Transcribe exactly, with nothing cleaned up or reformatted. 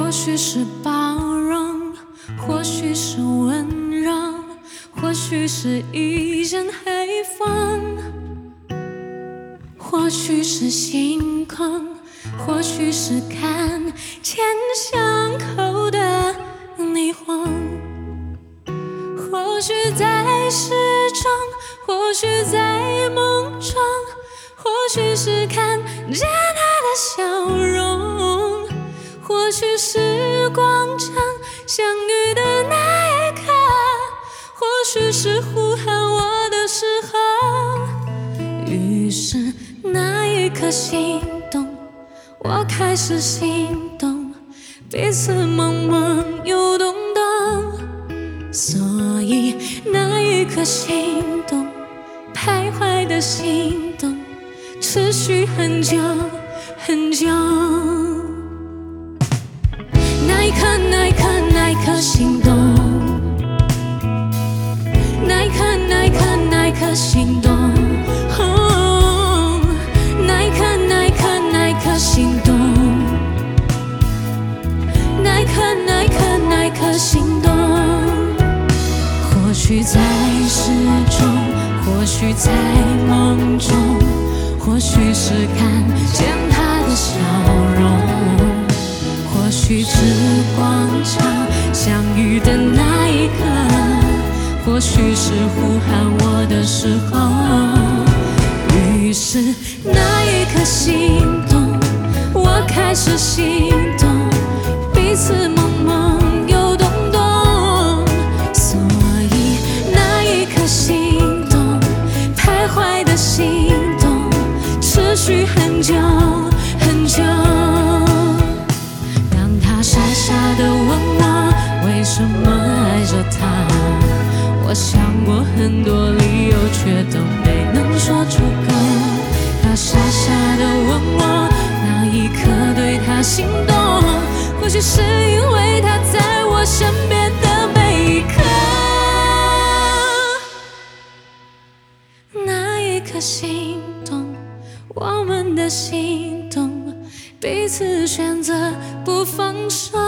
或许是包容，或许是温柔，或许是一阵黑风，或许是星空，或许是看见巷口的霓虹，或许在诗中，或许在梦中，或许是看见他的笑容，或许是广场相遇的那一刻，或许是呼喊我的时候。于是那一刻心动，我开始心动，彼此懵懵又懂懂。所以那一刻心动，徘徊的心动，持续很久很久。那一刻，那一刻，那一刻心动，那一刻，那一刻，那一刻心动。哦，那一刻，那一刻，那一刻心动，那一刻，那一刻，那一刻心动。或许在诗中，或许在梦中，或许是看见他的笑容，或许是广场相遇的那一刻，或许是呼喊我的时候。于是那一刻心动，我开始心动，彼此懵懵又懂懂。所以那一刻心动，徘徊的心动，持续很久很久。当他傻傻地问我为什么爱着他，我想过很多理由，却都没能说出口。他傻傻地问我那一刻对他心动，或许是因为他在我身边的每一刻。那一刻心动，我们的心动，彼此选择不放手。